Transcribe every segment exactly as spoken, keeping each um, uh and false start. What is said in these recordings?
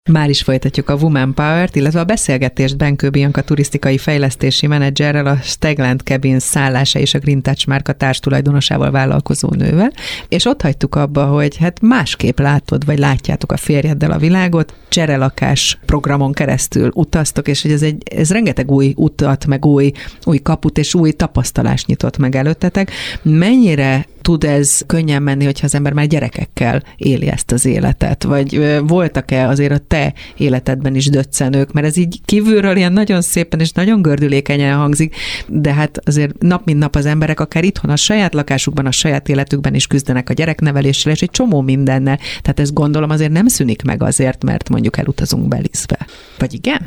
Már is folytatjuk a Woman Power-t, illetve a beszélgetést Benkő Bianca turisztikai fejlesztési menedzserrel, a Stegland Cabin szállása és a Green Touch márka társtulajdonosával, vállalkozó nővel, és ott hagytuk abba, hogy hát másképp látod, vagy látjátok a férjeddel a világot, cserelakás programon keresztül utaztok, és hogy ez, egy, ez rengeteg új utat, meg új, új kaput és új tapasztalást nyitott meg előttetek. Mennyire tud ez könnyen menni, hogyha az ember már gyerekekkel éli ezt az életet? Vagy voltak-e azért a te életedben is döccenők? Mert ez így kívülről ilyen nagyon szépen és nagyon gördülékenyen hangzik, de hát azért nap mint nap az emberek akár itthon a saját lakásukban, a saját életükben is küzdenek a gyerekneveléssel, és egy csomó mindennel. Tehát ezt gondolom azért nem szűnik meg azért, mert mondjuk elutazunk Belize-be. Vagy igen?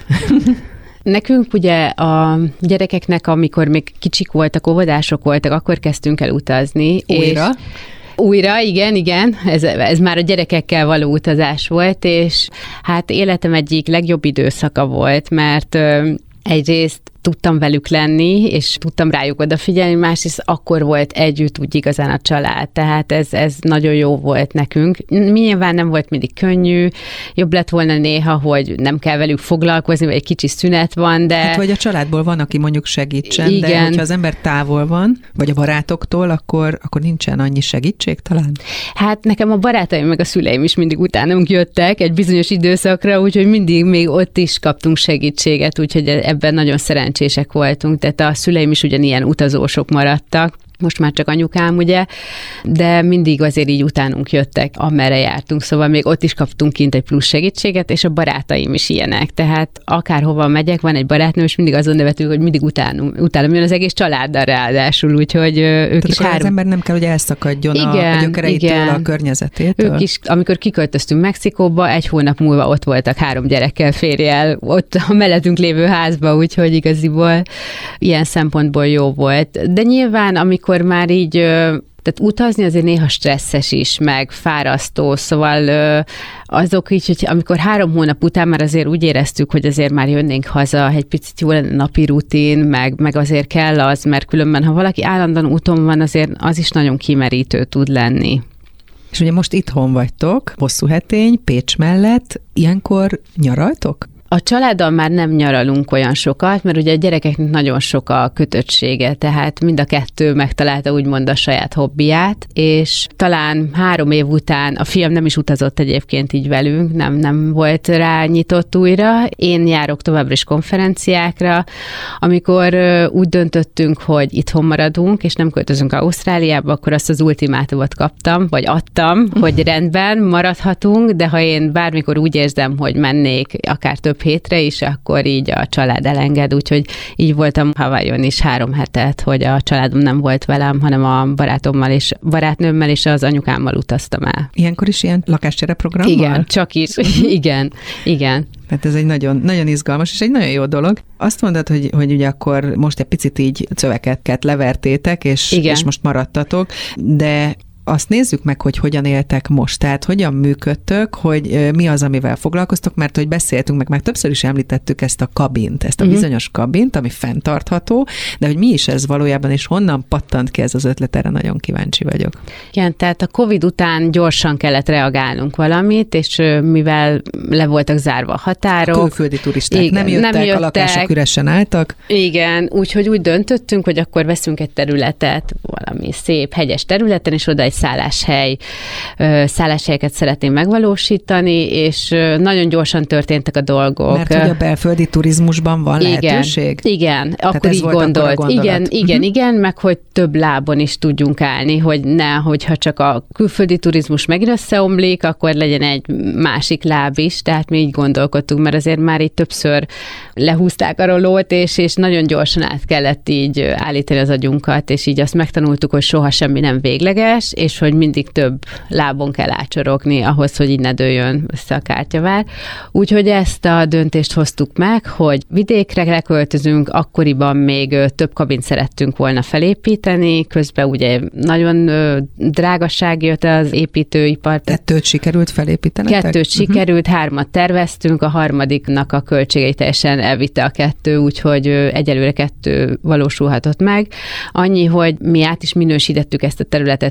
Nekünk ugye a gyerekeknek, amikor még kicsik voltak, óvodások voltak, akkor kezdtünk el utazni. Újra? És Újra, igen, igen, ez, ez már a gyerekekkel való utazás volt, és hát életem egyik legjobb időszaka volt, mert egyrészt tudtam velük lenni, és tudtam rájuk odafigyelni, másrészt akkor volt együtt úgy igazán a család, tehát ez, ez nagyon jó volt nekünk. Nyilván nem volt mindig könnyű, jobb lett volna néha, hogy nem kell velük foglalkozni, vagy egy kicsi szünet van, de... Hát vagy a családból van, aki mondjuk segítsen, igen. De hogyha az ember távol van, vagy a barátoktól, akkor, akkor nincsen annyi segítség talán? Hát nekem a barátaim meg a szüleim is mindig utánunk jöttek egy bizonyos időszakra, úgyhogy mindig még ott is kaptunk segítséget, úgyhogy ebben nagyon szerencsések voltunk, tehát a szüleim is ugyanilyen utazósok maradtak. Most már csak anyukám, ugye, de mindig azért így utánunk jöttek, amerre jártunk, szóval még ott is kaptunk kint egy plusz segítséget, és a barátaim is ilyenek, tehát akárhova megyek, van egy barátnőm, és mindig azon nevetünk, hogy mindig utánunk, utánam jön az egész családdal ráadásul, úgyhogy ők tehát is három... az ember nem kell, hogy elszakadjon igen, a, a gyökereitől, igen. A környezetétől. Ők is, amikor kiköltöztünk Mexikóba, egy hónap múlva ott voltak három gyerekkel, férjel, ott a mellettünk lévő házba, úgyhogy igaziból ilyen szempontból jó volt. De nyilván, amikor már így, tehát utazni azért néha stresszes is, meg fárasztó, szóval azok így, hogy amikor három hónap után már azért úgy éreztük, hogy azért már jönnénk haza, egy picit jó lenne napi rutin, meg, meg azért kell az, mert különben, ha valaki állandóan úton van, azért az is nagyon kimerítő tud lenni. És ugye most itthon vagytok, Hosszúhetény, Pécs mellett, ilyenkor nyaraltok? A családdal már nem nyaralunk olyan sokat, mert ugye a gyerekeknek nagyon sok a kötöttsége, tehát mind a kettő megtalálta úgymond a saját hobbiját, és talán három év után a fiam nem is utazott egyébként így velünk, nem, nem volt rá nyitott újra. Én járok továbbra is konferenciákra, amikor úgy döntöttünk, hogy itthon maradunk, és nem költözünk Ausztráliába, akkor azt az ultimátumot kaptam, vagy adtam, hogy rendben, maradhatunk, de ha én bármikor úgy érzem, hogy mennék akár több hétre is, akkor így a család elenged, úgyhogy így voltam Hawaiion is három hetet, hogy a családom nem volt velem, hanem a barátommal és barátnőmmel és az anyukámmal utaztam el. Ilyenkor is ilyen lakáscsere programmal? Igen, csak is. igen, igen. Hát ez egy nagyon, nagyon izgalmas és egy nagyon jó dolog. Azt mondod, hogy, hogy ugye akkor most egy picit így szövegeket levertétek, és, és most maradtatok, de azt nézzük meg, hogy hogyan éltek most, tehát hogyan működtök, hogy mi az, amivel foglalkoztok, mert hogy beszéltünk, meg már többször is említettük ezt a kabint, ezt a uh-huh. bizonyos kabint, ami fenntartható, de hogy mi is ez valójában, és honnan pattant ki ez az ötlet, erre nagyon kíváncsi vagyok. Igen, tehát a Covid után gyorsan kellett reagálnunk valamit, és mivel le voltak zárva a határok. A külföldi turisták igen, nem, jöttek, nem jöttek, a lakások üresen álltak. Igen, úgyhogy úgy döntöttünk, hogy akkor veszünk egy területet, valami szép hegyes területen, és oda egy szálláshely, szálláshelyeket szeretném megvalósítani, és nagyon gyorsan történtek a dolgok. Mert hogy a belföldi turizmusban van igen, lehetőség? Igen, akkor így gondolt. Igen, igen, uh-huh. igen, meg hogy több lábon is tudjunk állni, hogy ne, hogyha csak a külföldi turizmus megint összeomlik, akkor legyen egy másik láb is, tehát mi így gondolkodtunk, mert azért már így többször lehúzták a rolót, és, és nagyon gyorsan át kellett így állítani az agyunkat, és így azt megtanultuk, hogy soha semmi nem végleges, és hogy mindig több lábon kell ácsorogni ahhoz, hogy így ne dőljön össze a kártyavár. Úgyhogy ezt a döntést hoztuk meg, hogy vidékre leköltözünk, akkoriban még több kabint szerettünk volna felépíteni, közben ugye nagyon drágaság jött az építőipar. Kettőt sikerült felépítenetek? Kettőt sikerült, uh-huh. hármat terveztünk, a harmadiknak a költségei teljesen elvitte a kettő, úgyhogy egyelőre kettő valósulhatott meg. Annyi, hogy mi át is minősítettük ezt a területet turisztikai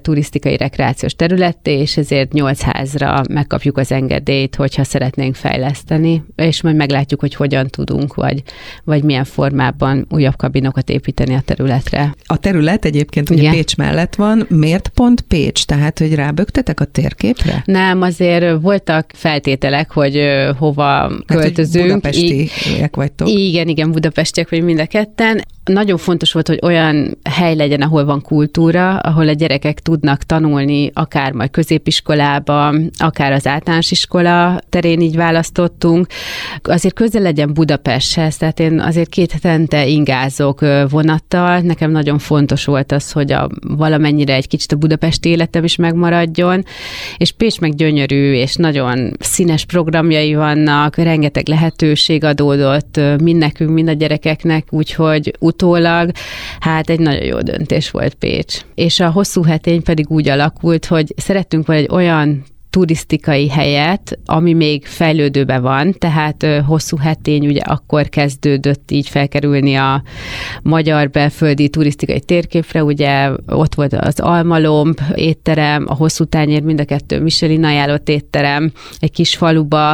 turisztikai rekreációs területté, és ezért nyolc házra megkapjuk az engedélyt, hogyha szeretnénk fejleszteni, és majd meglátjuk, hogy hogyan tudunk, vagy, vagy milyen formában újabb kabinokat építeni a területre. A terület egyébként ugye Igen. Pécs mellett van. Miért pont Pécs? Tehát, hogy ráböktetek a térképre? Nem, azért voltak feltételek, hogy hova hát, költözünk. Hogy budapestiek vagytok. Igen, igen, budapestiek vagy mind a ketten. Nagyon fontos volt, hogy olyan hely legyen, ahol van kultúra, ahol a gyerekek tudnak tanulni, akár majd középiskolában, akár az általános iskola terén így választottunk. Azért közel legyen Budapesthez, tehát én azért két hetente ingázok vonattal. Nekem nagyon fontos volt az, hogy a, valamennyire egy kicsit a budapesti életem is megmaradjon, és Pécs meg gyönyörű, és nagyon színes programjai vannak, rengeteg lehetőség adódott mind nekünk, mind a gyerekeknek, úgyhogy utólag, hát egy nagyon jó döntés volt Pécs. És a hosszú hetény pedig úgy alakult, hogy szerettünk volna egy olyan turisztikai helyet, ami még fejlődőben van, tehát hosszú hetény ugye akkor kezdődött így felkerülni a magyar belföldi turisztikai térképre, ugye ott volt az Almalomb étterem, a Hosszú Tányér, mind a kettő Michelin ajánlott étterem, egy kis faluba,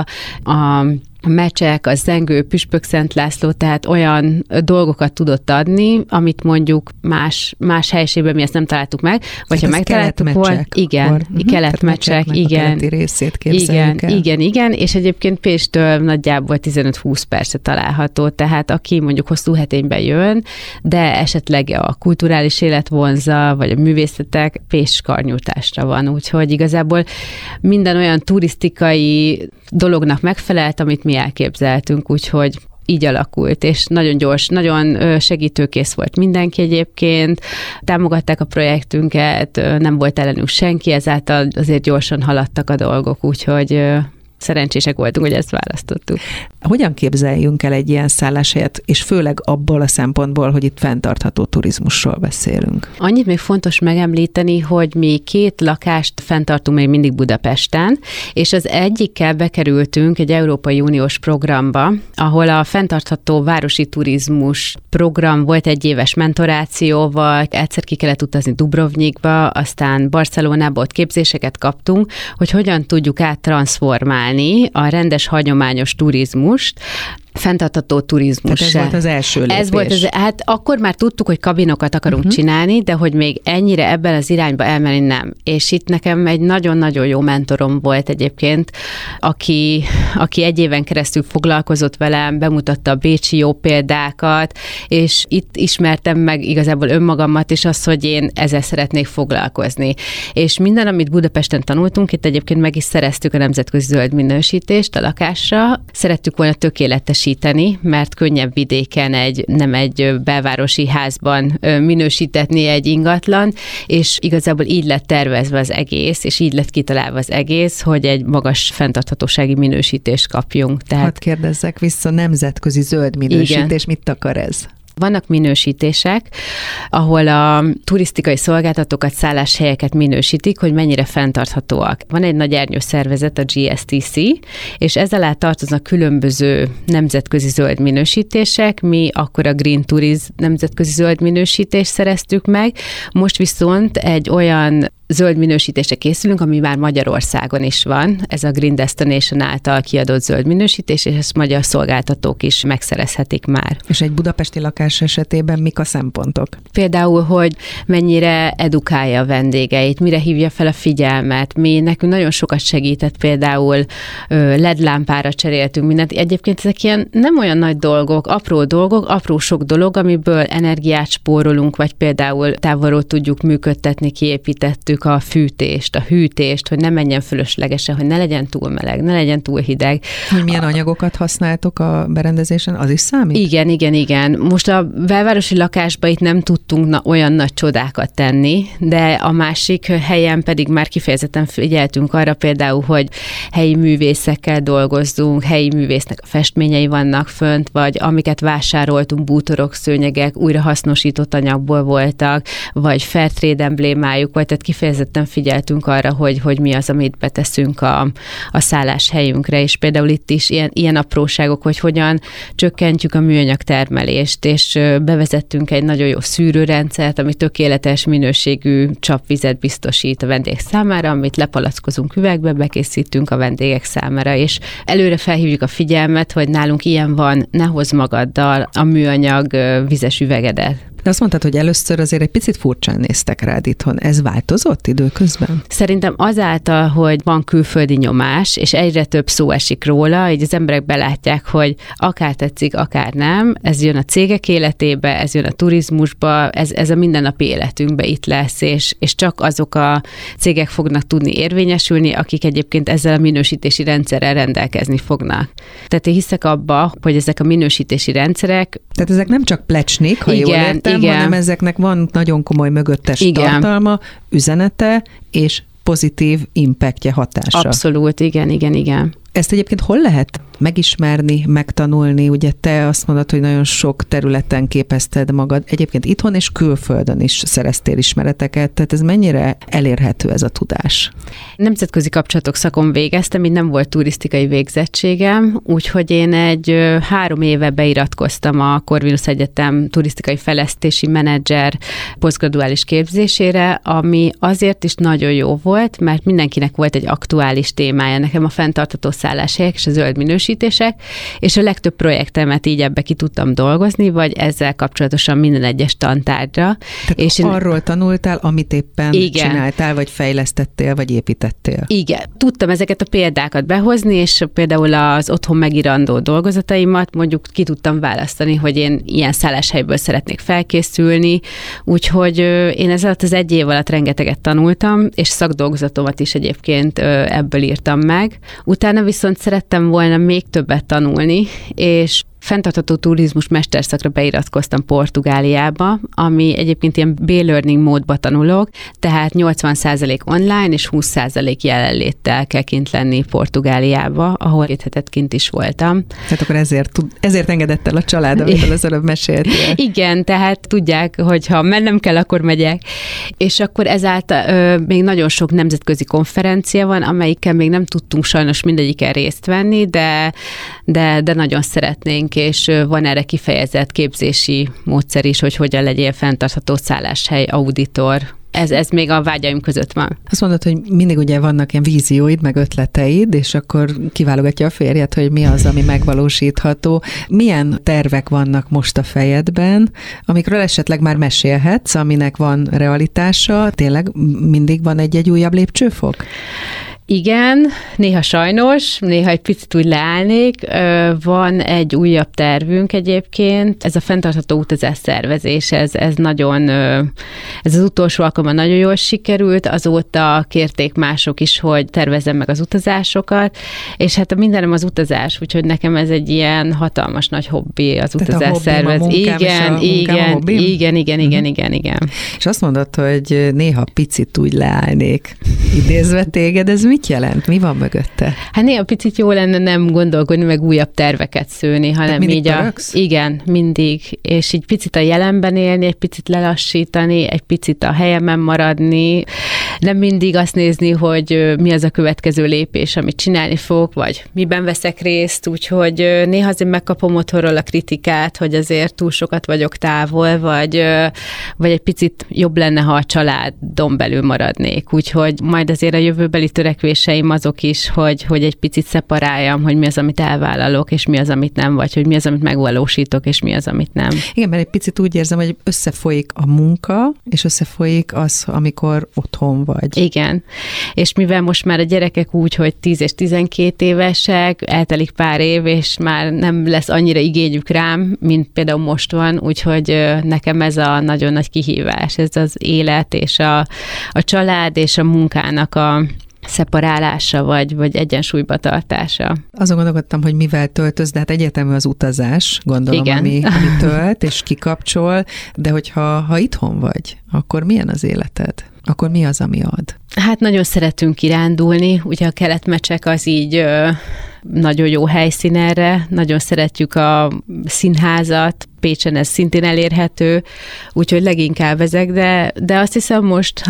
a a Mecsek, a Zengő, Püspök Szent László, tehát olyan dolgokat tudott adni, amit mondjuk más, más helyiségben mi ezt nem találtuk meg, vagy ha megtaláltuk volna, igen, uh-huh. keletmecsek, igen, részét igen, el. igen, igen, és egyébként Pécstől nagyjából tizenöt-húsz percre található, tehát aki mondjuk hosszú hetényben jön, de esetleg a kulturális élet vonza, vagy a művészetek Pécs karnyújtásra van, úgyhogy igazából minden olyan turisztikai dolognak megfelelt, amit mi elképzeltünk, úgyhogy így alakult, és nagyon gyors, nagyon segítőkész volt mindenki egyébként, támogatták a projektünket, nem volt ellenünk senki, ezáltal azért gyorsan haladtak a dolgok, úgyhogy szerencsések voltunk, hogy ezt választottuk. Hogyan képzeljünk el egy ilyen szálláshelyet, és főleg abból a szempontból, hogy itt fenntartható turizmusról beszélünk? Annyit még fontos megemlíteni, hogy mi két lakást fenntartunk még mindig Budapesten, és az egyikkel bekerültünk egy Európai Uniós programba, ahol a fenntartható városi turizmus program volt egy éves mentorációval, egyszer ki kellett utazni Dubrovnikba, aztán Barcelonába, ott képzéseket kaptunk, hogy hogyan tudjuk áttranszformálni a rendes hagyományos turizmust, fenntartható turizmus. Tehát ez volt az első lépés. Ez volt az, hát akkor már tudtuk, hogy kabinokat akarunk uh-huh. csinálni, de hogy még ennyire ebben az irányba elmenni nem. És itt nekem egy nagyon-nagyon jó mentorom volt egyébként, aki, aki egy éven keresztül foglalkozott velem, bemutatta a bécsi jó példákat, és itt ismertem meg igazából önmagamat, és azt, hogy én ezzel szeretnék foglalkozni. És minden, amit Budapesten tanultunk, itt egyébként meg is szereztük a nemzetközi zöld minősítést a lakásra. Szerettük volna tökéletes mert könnyebb vidéken egy, nem egy belvárosi házban minősítetni egy ingatlan, és igazából így lett tervezve az egész, és így lett kitalálva az egész, hogy egy magas fenntarthatósági minősítést kapjunk. Tehát... Hadd kérdezzek vissza, nemzetközi zöld minősítés, igen. Mit akar ez? Vannak minősítések, ahol a turisztikai szolgáltatókat, szálláshelyeket minősítik, hogy mennyire fenntarthatóak. Van egy nagy ernyős szervezet, a gé es té cé, és ezzel alá tartoznak különböző nemzetközi zöld minősítések. Mi akkor a Green Tourism nemzetközi zöld minősítést szereztük meg. Most viszont egy olyan zöld minősítésre készülünk, ami már Magyarországon is van. Ez a Green Destination által kiadott zöld minősítés, és ezt magyar szolgáltatók is megszerezhetik már. És egy budapesti lakás esetében mik a szempontok? Például, hogy mennyire edukálja a vendégeit, mire hívja fel a figyelmet. Mi nekünk nagyon sokat segített, például el é dé lámpára cseréltünk mindent. Egyébként ezek ilyen nem olyan nagy dolgok, apró dolgok, apró sok dolog, amiből energiát spórolunk, vagy például távolról tudjuk működtetni, kiépítettük a fűtést, a hűtést, hogy ne menjen fölöslegesen, hogy ne legyen túl meleg, ne legyen túl hideg. Hogy milyen anyagokat használtok a berendezésen, az is számít? Igen, igen, igen. Most a belvárosi lakásban itt nem tudtunk na, olyan nagy csodákat tenni, de a másik helyen pedig már kifejezetten figyeltünk arra például, hogy helyi művészekkel dolgozzunk, helyi művésznek a festményei vannak fönt, vagy amiket vásároltunk, bútorok, szőnyegek, újrahasznosított anyagból voltak, vagy Fairtrade emblémájuk volt, tehát kifejezetten kifejezetten figyeltünk arra, hogy, hogy mi az, amit beteszünk a, a szálláshelyünkre, és például itt is ilyen, ilyen apróságok, hogy hogyan csökkentjük a műanyag termelést, és bevezettünk egy nagyon jó szűrőrendszert, ami tökéletes minőségű csapvizet biztosít a vendég számára, amit lepalackozunk üvegbe, bekészítünk a vendégek számára, és előre felhívjuk a figyelmet, hogy nálunk ilyen van, ne hozz magaddal a műanyag vizes üvegedet. De azt mondtad, hogy először azért egy picit furcsán néztek rád itthon. Ez változott időközben? Szerintem azáltal, hogy van külföldi nyomás, és egyre több szó esik róla, így az emberek belátják, hogy akár tetszik, akár nem, ez jön a cégek életébe, ez jön a turizmusba, ez, ez a mindennapi életünkbe itt lesz, és, és csak azok a cégek fognak tudni érvényesülni, akik egyébként ezzel a minősítési rendszerrel rendelkezni fognak. Tehát én hiszek abba, hogy ezek a minősítési rendszerek... Tehát ezek nem csak plecsnik, ha igen, jól értem, igen. hanem ezeknek van nagyon komoly mögöttes igen. tartalma, üzenete és pozitív impactje, hatása. Abszolút, igen, igen, igen. Ezt egyébként hol lehet megismerni, megtanulni? Ugye te azt mondod, hogy nagyon sok területen képezted magad. Egyébként itthon és külföldön is szereztél ismereteket, tehát ez mennyire elérhető ez a tudás? Nemzetközi kapcsolatok szakon végeztem, így nem volt turisztikai végzettségem, úgyhogy én egy három éve beiratkoztam a Corvinus Egyetem turisztikai fejlesztési menedzser posztgraduális képzésére, ami azért is nagyon jó volt, mert mindenkinek volt egy aktuális témája. Nekem a fenntartható szálláshelyek és a zöld minősítések, és a legtöbb projektemet így ebbe ki tudtam dolgozni, vagy ezzel kapcsolatosan minden egyes tantárgyra. Tehát és arról én... tanultál, amit éppen igen. csináltál, vagy fejlesztettél, vagy építettél. Igen. Tudtam ezeket a példákat behozni, és például az otthon megírandó dolgozataimat mondjuk ki tudtam választani, hogy én ilyen szálláshelyből szeretnék felkészülni, úgyhogy én ez alatt az egy év alatt rengeteget tanultam, és szakdolgozatomat is egyébként ebből írtam meg. Utána viszont szerettem volna még többet tanulni, és fenntartható turizmus mesterszakra beiratkoztam Portugáliába, ami egyébként ilyen B-learning módba tanulok, tehát nyolcvan százalék online és húsz százalék jelenléttel kell kint lenni Portugáliába, ahol két hetet kint is voltam. Tehát akkor ezért, ezért engedett el a család, amiről az előbb meséltél. Igen, tehát tudják, hogy ha mennem kell, akkor megyek. És akkor ezáltal ö, még nagyon sok nemzetközi konferencia van, amelyikkel még nem tudtunk sajnos mindegyiken részt venni, de, de, de nagyon szeretnénk, és van erre kifejezett képzési módszer is, hogy hogyan legyél fenntartható szálláshely auditor. Ez, ez még a vágyaim között van. Azt mondod, hogy mindig ugye vannak ilyen vízióid, meg ötleteid, és akkor kiválogatja a férjed, hogy mi az, ami megvalósítható. Milyen tervek vannak most a fejedben, amikről esetleg már mesélhetsz, aminek van realitása? Tényleg mindig van egy-egy újabb lépcsőfok? Igen, néha sajnos, néha egy picit úgy leállnék. Van egy újabb tervünk egyébként, ez a fenntartható utazás szervezés, ez, ez nagyon, ez az utolsó alkalommal nagyon jól sikerült, azóta kérték mások is, hogy tervezzem meg az utazásokat, és hát a mindenem az utazás, úgyhogy nekem ez egy ilyen hatalmas nagy hobbi az tehát utazás szervezés. Igen, igen, igen, igen, igen, igen, igen. És azt mondod, hogy néha picit úgy leállnék, idézve téged, ez mi? Mit jelent? Mi van mögötte? Hát néha picit jó lenne nem gondolkodni, meg újabb terveket szőni, hanem így a... Igen, mindig. És így picit a jelenben élni, egy picit lelassítani, egy picit a helyemen maradni, nem mindig azt nézni, hogy mi az a következő lépés, amit csinálni fogok, vagy miben veszek részt, úgyhogy néha azért megkapom otthonról a kritikát, hogy azért túl sokat vagyok távol, vagy, vagy egy picit jobb lenne, ha a családon belül maradnék. Úgyhogy majd azért a jövőbeli törekvéseim azok is, hogy, hogy egy picit szeparáljam, hogy mi az, amit elvállalok, és mi az, amit nem, vagy hogy mi az, amit megvalósítok, és mi az, amit nem. Igen, mert egy picit úgy érzem, hogy összefolyik a munka, és összefolyik az, amikor otthon vagy. Igen, és mivel most már a gyerekek úgy, hogy tíz és tizenkét évesek, eltelik pár év, és már nem lesz annyira igényük rám, mint például most van, úgyhogy nekem ez a nagyon nagy kihívás, ez az élet, és a, a család, és a munkának a szeparálása, vagy, vagy egyensúlyba tartása. Azon gondolkodtam, hogy mivel töltöz, de hát egyetemű az utazás, gondolom, ami, ami tölt, és kikapcsol, de hogyha ha itthon vagy, akkor milyen az életed? Akkor mi az, ami ad? Hát nagyon szeretünk kirándulni, ugye a keletmecsek az így ö, nagyon jó helyszín erre, nagyon szeretjük a színházat, Pécsen ez szintén elérhető, úgyhogy leginkább ezek, de, de azt hiszem most, ha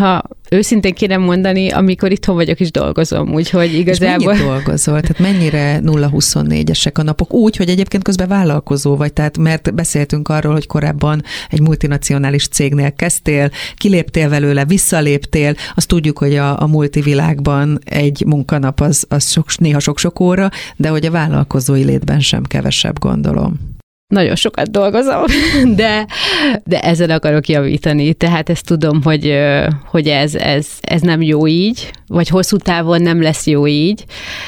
őszintén kéne mondani, amikor itthon vagyok is dolgozom, úgyhogy igazából... És mennyit dolgozol? Tehát mennyire nulla huszonnégyesek a napok? Úgy, hogy egyébként közben vállalkozó vagy, tehát mert beszéltünk arról, hogy korábban egy multinacionális cégnél kezdtél, kiléptél belőle, visszaléptél, azt tudjuk, hogy a, a multivilágban egy munkanap az, az sok, néha sok-sok óra, de hogy a vállalkozói létben sem kevesebb, gondolom. Nagyon sokat dolgozom, de, de ezen akarok javítani. Tehát ezt tudom, hogy, hogy ez, ez, ez nem jó így, vagy hosszú távon nem lesz jó így,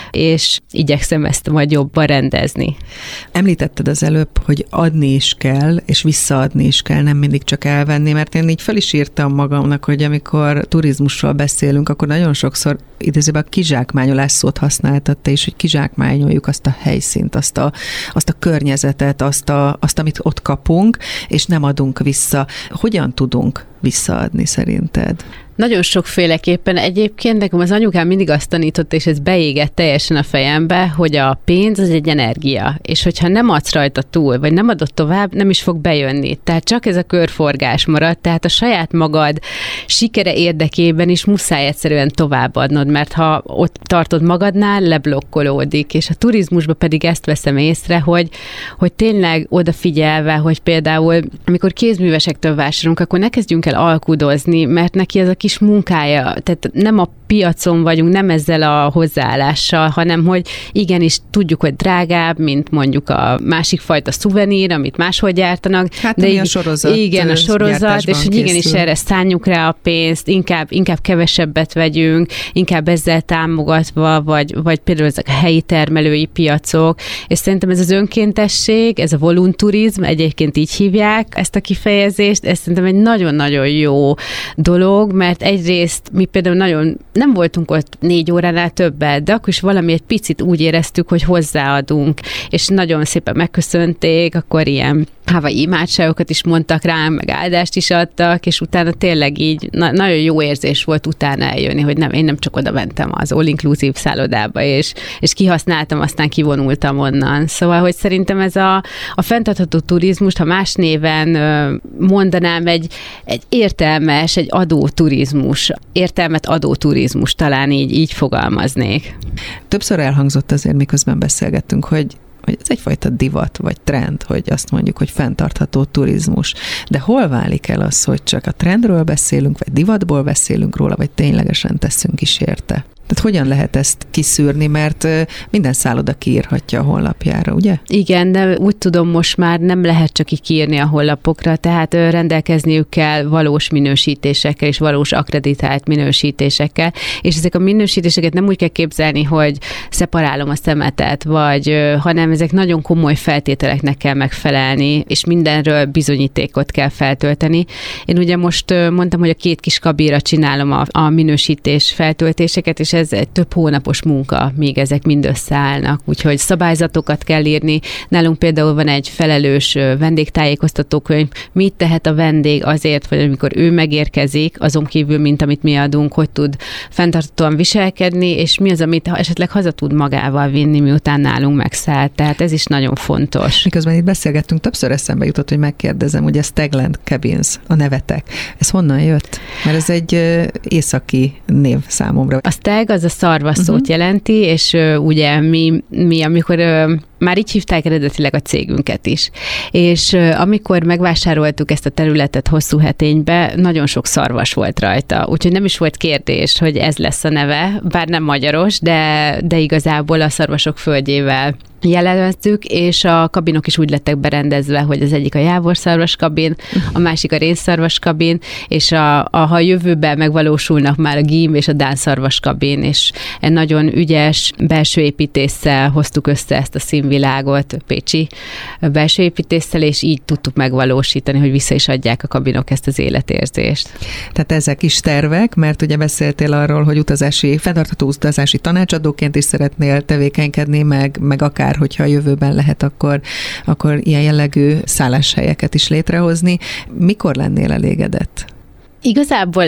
és igyekszem ezt majd jobban rendezni. Említetted az előbb, hogy adni is kell, és visszaadni is kell, nem mindig csak elvenni, mert én így fel is írtam magamnak, hogy amikor turizmusról beszélünk, akkor nagyon sokszor idézőben a kizsákmányolás szót használtad te is, hogy kizsákmányoljuk azt a helyszínt, azt a, azt a környezetet, azt, a, azt, amit ott kapunk, és nem adunk vissza. Hogyan tudunk visszaadni szerinted? Nagyon sokféleképpen. Egyébként nekem az anyukám mindig azt tanított, és ez beégett teljesen a fejembe, hogy a pénz az egy energia, és hogyha nem adsz rajta túl, vagy nem adod tovább, nem is fog bejönni. Tehát csak ez a körforgás marad, tehát a saját magad sikere érdekében is muszáj egyszerűen továbbadnod, mert ha ott tartod magadnál, leblokkolódik, és a turizmusban pedig ezt veszem észre, hogy, hogy tényleg odafigyelve, hogy például amikor kézművesektől vásárolunk, akkor ne kezdjünk el alkudozni, mert neki ez a kis munkája, tehát nem a piacon vagyunk, nem ezzel a hozzáállással, hanem hogy igenis tudjuk, hogy drágább, mint mondjuk a másik fajta szuvenír, amit máshol gyártanak. Hát de a sorozat. Igen, a sorozat, és hogy igenis készül. Erre szánjuk rá a pénzt, inkább, inkább kevesebbet vegyünk, inkább ezzel támogatva, vagy, vagy például ezek a helyi termelői piacok, és szerintem ez az önkéntesség, ez a volunturizm, egyébként így hívják ezt a kifejezést, ez szerintem egy nagyon-nagyon jó dolog, mert egyrészt mi például nagyon nem voltunk ott négy óránál többet, de akkor is valami egy picit úgy éreztük, hogy hozzáadunk, és nagyon szépen megköszönték, akkor ilyen hávai imádságokat is mondtak rám, meg áldást is adtak, és utána tényleg így na- nagyon jó érzés volt utána eljönni, hogy nem, én nem csak oda mentem az all-inclusive szállodába, és, és kihasználtam, aztán kivonultam onnan. Szóval, hogy szerintem ez a, a fenntartható turizmust, ha más néven mondanám, egy, egy értelmes, egy adóturizmus, értelmet adó turizmus, talán így, így fogalmaznék. Többször elhangzott azért, miközben beszélgettünk, hogy hogy ez egyfajta divat, vagy trend, hogy azt mondjuk, hogy fenntartható turizmus. De hol válik el az, hogy csak a trendről beszélünk, vagy divatból beszélünk róla, vagy ténylegesen teszünk is érte? Tehát hogyan lehet ezt kiszűrni, mert minden szálloda kiírhatja a honlapjára, ugye? Igen, de úgy tudom, most már nem lehet csak így kiírni a honlapokra, tehát rendelkezniük kell valós minősítésekkel és valós akkreditált minősítésekkel, és ezek a minősítéseket nem úgy kell képzelni, hogy szeparálom a szemetet, vagy, hanem ezek nagyon komoly feltételeknek kell megfelelni, és mindenről bizonyítékot kell feltölteni. Én ugye most mondtam, hogy a két kis kabinra csinálom a, a minősítés feltöltéseket, és ez egy több hónapos munka, míg ezek mind összeállnak, úgyhogy szabályzatokat kell írni. Nálunk például van egy felelős vendégtájékoztatókönyv, mit tehet a vendég azért, hogy amikor ő megérkezik, azon kívül, mint amit mi adunk, hogy tud fenntartatóan viselkedni, és mi az, amit esetleg haza tud magával vinni, miután nálunk megszállt. Tehát ez is nagyon fontos. Miközben itt beszélgettünk, többször eszembe jutott, hogy megkérdezem, ugye Stagland Cabins, a nevetek. Ez honnan jött? Mert ez egy északi név számomra. A stag az a szarvas szót uh-huh. jelenti, és uh, ugye mi, mi amikor uh, már így hívták eredetileg a cégünket is. És uh, amikor megvásároltuk ezt a területet Hosszúheténybe, nagyon sok szarvas volt rajta, úgyhogy nem is volt kérdés, hogy ez lesz a neve, bár nem magyaros, de, de igazából a szarvasok földjével jelenezzük, és a kabinok is úgy lettek berendezve, hogy az egyik a jávorszarvas kabin, a másik a rénszarvas kabin, és a, a, ha a jövőben megvalósulnak már a gím és a dánszarvas kabin, és egy nagyon ügyes belső építéssel hoztuk össze ezt a színvilágot, pécsi belső építéssel, és így tudtuk megvalósítani, hogy vissza is adják a kabinok ezt az életérzést. Tehát ezek is tervek, mert ugye beszéltél arról, hogy utazási, fenntartható utazási tanácsadóként is szeretnél tevékenykedni, meg, meg akár hogyha a jövőben lehet, akkor, akkor ilyen jellegű szálláshelyeket is létrehozni. Mikor lennél elégedett? Igazából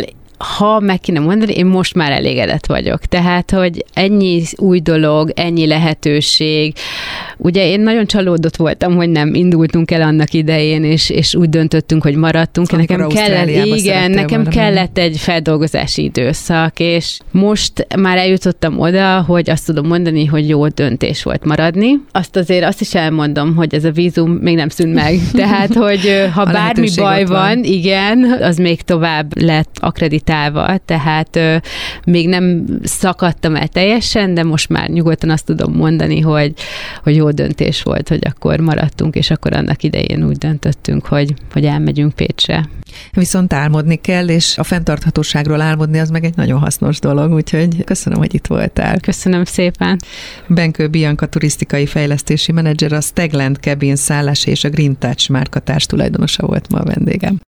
ha meg kéne mondani, én most már elégedett vagyok. Tehát, hogy ennyi új dolog, ennyi lehetőség. Ugye én nagyon csalódott voltam, hogy nem indultunk el annak idején, és, és úgy döntöttünk, hogy maradtunk. Amikor nekem kellett, igen, nekem kellett egy feldolgozási időszak, és most már eljutottam oda, hogy azt tudom mondani, hogy jó döntés volt maradni. Azt azért azt is elmondom, hogy ez a vízum még nem szűnt meg. Tehát, hogy ha bármi baj van, van, igen, az még tovább lett akkreditálva, tehát ö, még nem szakadtam el teljesen, de most már nyugodtan azt tudom mondani, hogy, hogy jó döntés volt, hogy akkor maradtunk, és akkor annak idején úgy döntöttünk, hogy, hogy elmegyünk Pécsre. Viszont álmodni kell, és a fenntarthatóságról álmodni az meg egy nagyon hasznos dolog, úgyhogy köszönöm, hogy itt voltál. Köszönöm szépen. Benkő Bianka turisztikai fejlesztési menedzser, a Stegland Cabin szállási és a Green Touch márka társtulajdonosa volt ma a vendégem.